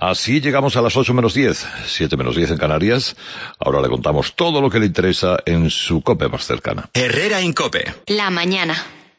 Así llegamos a las 8 menos 10, 7 menos 10 en Canarias. Ahora le contamos todo lo que le interesa en su COPE más cercana. Herrera en COPE. La mañana.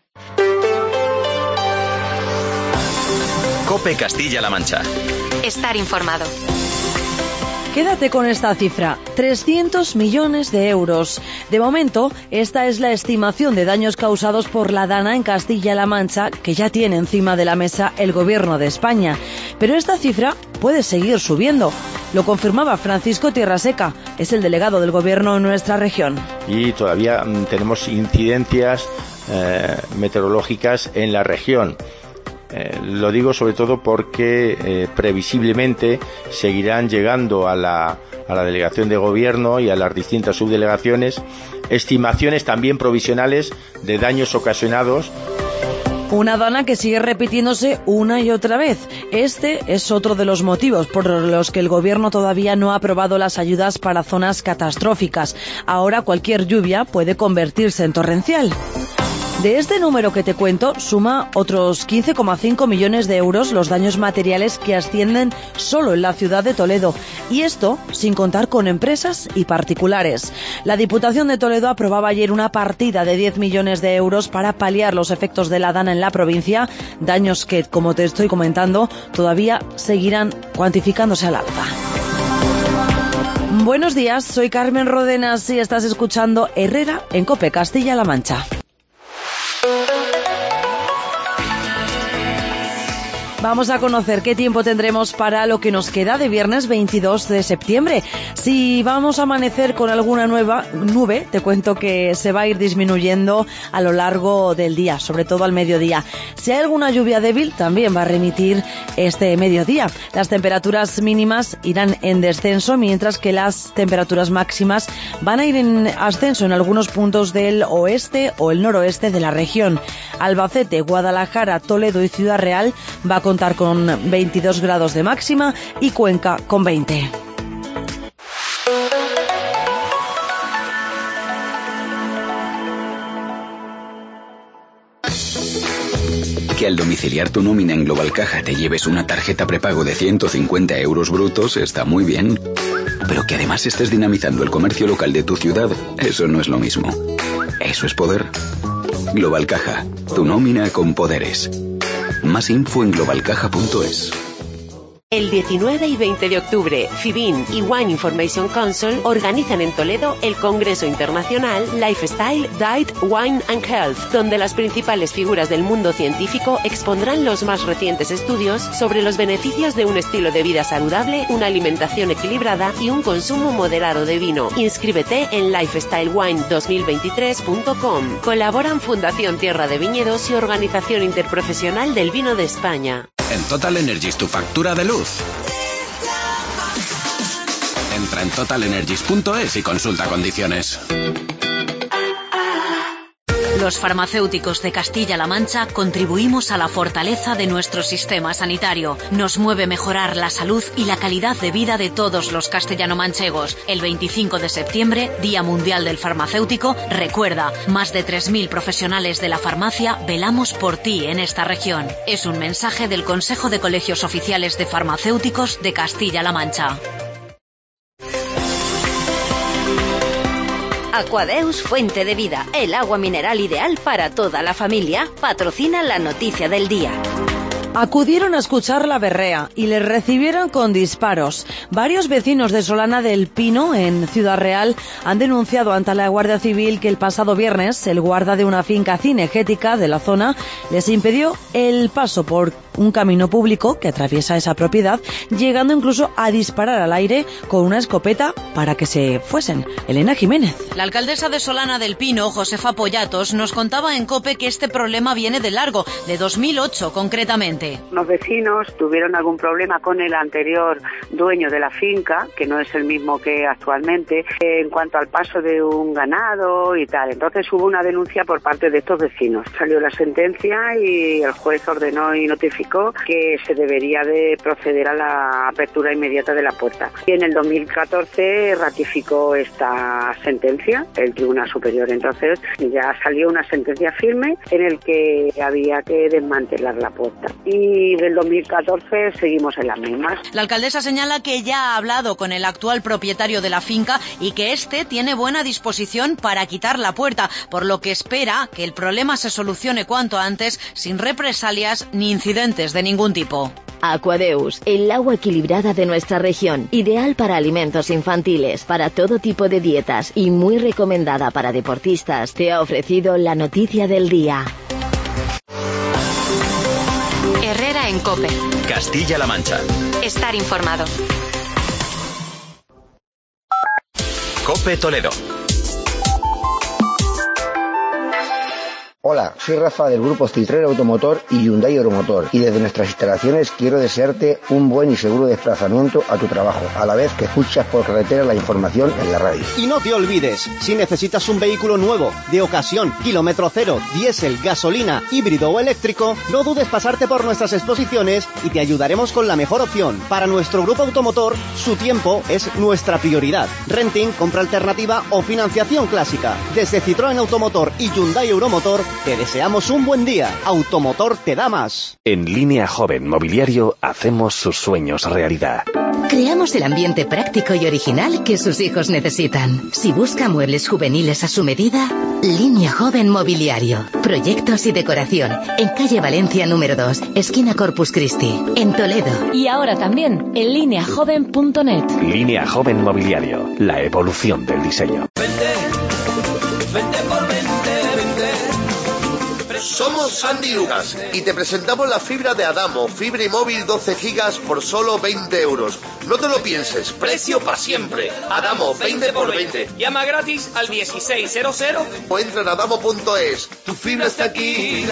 COPE Castilla-La Mancha. Estar informado. Quédate con esta cifra, 300 millones de euros. De momento, esta es la estimación de daños causados por la Dana en Castilla-La Mancha, que ya tiene encima de la mesa el Gobierno de España. Pero esta cifra puede seguir subiendo. Lo confirmaba Francisco Tierraseca, es el delegado del Gobierno en nuestra región. Y todavía tenemos incidencias meteorológicas en la región. Lo digo sobre todo porque previsiblemente seguirán llegando a la delegación de gobierno y a las distintas subdelegaciones estimaciones también provisionales de daños ocasionados. Una Dana que sigue repitiéndose una y otra vez. Este es otro de los motivos por los que el Gobierno todavía no ha aprobado las ayudas para zonas catastróficas. Ahora cualquier lluvia puede convertirse en torrencial. De este número que te cuento, suma otros 15,5 millones de euros los daños materiales que ascienden solo en la ciudad de Toledo. Y esto sin contar con empresas y particulares. La Diputación de Toledo aprobaba ayer una partida de 10 millones de euros para paliar los efectos de la Dana en la provincia, daños que, como te estoy comentando, todavía seguirán cuantificándose al alza. Buenos días, soy Carmen Rodenas y estás escuchando Herrera en COPE Castilla-La Mancha. Vamos a conocer qué tiempo tendremos para lo que nos queda de viernes 22 de septiembre. Si vamos a amanecer con alguna nueva nube, te cuento que se va a ir disminuyendo a lo largo del día, sobre todo al mediodía. Si hay alguna lluvia débil, también va a remitir este mediodía. Las temperaturas mínimas irán en descenso, mientras que las temperaturas máximas van a ir en ascenso en algunos puntos del oeste o el noroeste de la región. Albacete, Guadalajara, Toledo y Ciudad Real va a contar con 22 grados de máxima y Cuenca con 20. Que al domiciliar tu nómina en Global Caja te lleves una tarjeta prepago de 150 euros brutos está muy bien. Pero que además estés dinamizando el comercio local de tu ciudad, eso no es lo mismo. Eso es poder. Global Caja, tu nómina con poderes. Más info en globalcaja.es. El 19 y 20 de octubre, FIBIN y Wine Information Council organizan en Toledo el Congreso Internacional Lifestyle, Diet, Wine and Health, donde las principales figuras del mundo científico expondrán los más recientes estudios sobre los beneficios de un estilo de vida saludable, una alimentación equilibrada y un consumo moderado de vino. Inscríbete en lifestylewine2023.com. Colaboran Fundación Tierra de Viñedos y Organización Interprofesional del Vino de España. En Total Energies, tu factura de luz. Entra en totalenergies.es y consulta condiciones. Los farmacéuticos de Castilla-La Mancha contribuimos a la fortaleza de nuestro sistema sanitario. Nos mueve mejorar la salud y la calidad de vida de todos los castellano-manchegos. El 25 de septiembre, Día Mundial del Farmacéutico, recuerda, más de 3.000 profesionales de la farmacia velamos por ti en esta región. Es un mensaje del Consejo de Colegios Oficiales de Farmacéuticos de Castilla-La Mancha. Aquadeus Fuente de Vida, el agua mineral ideal para toda la familia, patrocina la noticia del día. Acudieron a escuchar la berrea y les recibieron con disparos. Varios vecinos de Solana del Pino, en Ciudad Real, han denunciado ante la Guardia Civil que el pasado viernes el guarda de una finca cinegética de la zona les impidió el paso por un camino público que atraviesa esa propiedad, llegando incluso a disparar al aire con una escopeta para que se fuesen. Elena Jiménez. La alcaldesa de Solana del Pino, Josefa Pollatos, nos contaba en COPE que este problema viene de largo, de 2008 concretamente. Los vecinos tuvieron algún problema con el anterior dueño de la finca, que no es el mismo que actualmente, en cuanto al paso de un ganado y tal. Entonces hubo una denuncia por parte de estos vecinos. Salió la sentencia y el juez ordenó y notificó ratificó que se debería de proceder a la apertura inmediata de la puerta. Y en el 2014 ratificó esta sentencia el Tribunal Superior. Entonces ya salió una sentencia firme en el que había que desmantelar la puerta. Y del 2014 seguimos en las mismas. La alcaldesa señala que ya ha hablado con el actual propietario de la finca y que este tiene buena disposición para quitar la puerta, por lo que espera que el problema se solucione cuanto antes, sin represalias ni incidentes de ningún tipo. Aquadeus, el agua equilibrada de nuestra región, ideal para alimentos infantiles, para todo tipo de dietas y muy recomendada para deportistas, te ha ofrecido la noticia del día. Herrera en COPE. Castilla-La Mancha. Estar informado. COPE Toledo. Hola, soy Rafa del grupo Citroën Automotor y Hyundai Euromotor y desde nuestras instalaciones quiero desearte un buen y seguro desplazamiento a tu trabajo, a la vez que escuchas por carretera la información en la radio. Y no te olvides, si necesitas un vehículo nuevo, de ocasión, kilómetro cero, diésel, gasolina, híbrido o eléctrico, no dudes pasarte por nuestras exposiciones y te ayudaremos con la mejor opción. Para nuestro grupo automotor, su tiempo es nuestra prioridad. Renting, compra alternativa o financiación clásica. Desde Citroën Automotor y Hyundai Euromotor, te deseamos un buen día. Automotor te da más. En Línea Joven Mobiliario hacemos sus sueños realidad. Creamos el ambiente práctico y original que sus hijos necesitan. Si busca muebles juveniles a su medida, Línea Joven Mobiliario. Proyectos y decoración. En calle Valencia número 2, esquina Corpus Christi, en Toledo. Y ahora también en lineajoven.net. Línea Joven Mobiliario. La evolución del diseño. Vente por 20. Somos Sandy Lucas y te presentamos la fibra de Adamo, fibra y móvil 12 gigas por solo 20 euros. No te lo pienses, precio para siempre. Adamo, 20 por 20. Llama gratis al 1600 o entra en adamo.es. Tu fibra está aquí.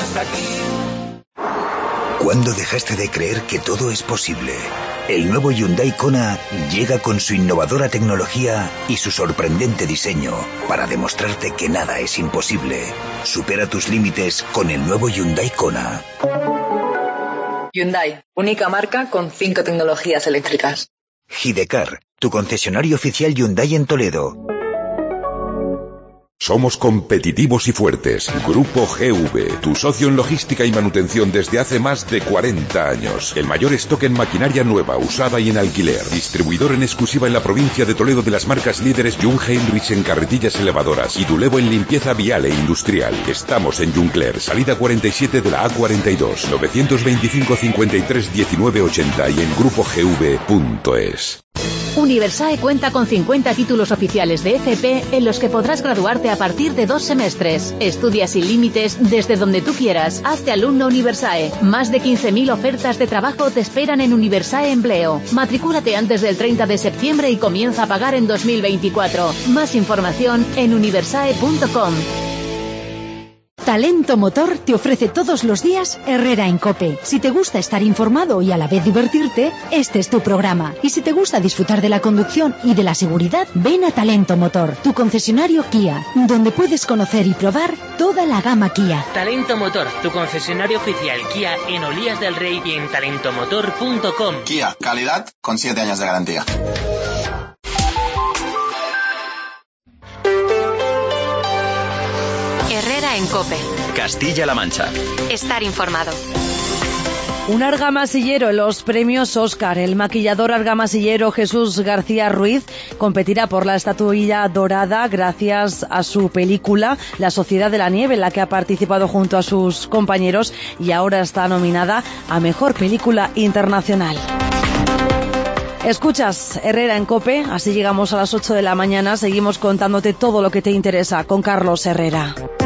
¿Cuándo dejaste de creer que todo es posible? El nuevo Hyundai Kona llega con su innovadora tecnología y su sorprendente diseño para demostrarte que nada es imposible. Supera tus límites con el nuevo Hyundai Kona. Hyundai, única marca con 5 tecnologías eléctricas. Hidecar, tu concesionario oficial Hyundai en Toledo. Somos competitivos y fuertes. Grupo GV, tu socio en logística y manutención desde hace más de 40 años. El mayor stock en maquinaria nueva, usada y en alquiler. Distribuidor en exclusiva en la provincia de Toledo de las marcas líderes Jung Heinrich en carretillas elevadoras y Dulevo en limpieza vial e industrial. Estamos en Juncler, salida 47 de la A42, 925 53 19 80 y en grupogv.es. Universae cuenta con 50 títulos oficiales de FP en los que podrás graduarte a partir de 2 semestres. Estudia sin límites desde donde tú quieras. Hazte alumno Universae. Más de 15.000 ofertas de trabajo te esperan en Universae Empleo. Matricúlate antes del 30 de septiembre y comienza a pagar en 2024. Más información en universae.com. Talento Motor te ofrece todos los días Herrera en COPE. Si te gusta estar informado y a la vez divertirte, este es tu programa. Y si te gusta disfrutar de la conducción y de la seguridad, ven a Talento Motor, tu concesionario Kia, donde puedes conocer y probar toda la gama Kia. Talento Motor, tu concesionario oficial Kia en Olías del Rey y en talentomotor.com. Kia, calidad con 7 años de garantía. Herrera en COPE. Castilla-La Mancha. Estar informado. Un argamasillero en los premios Oscar. El maquillador argamasillero Jesús García Ruiz competirá por la estatuilla dorada gracias a su película La Sociedad de la Nieve, en la que ha participado junto a sus compañeros y ahora está nominada a Mejor Película Internacional. Escuchas Herrera en COPE, así llegamos a las 8 de la mañana, seguimos contándote todo lo que te interesa con Carlos Herrera.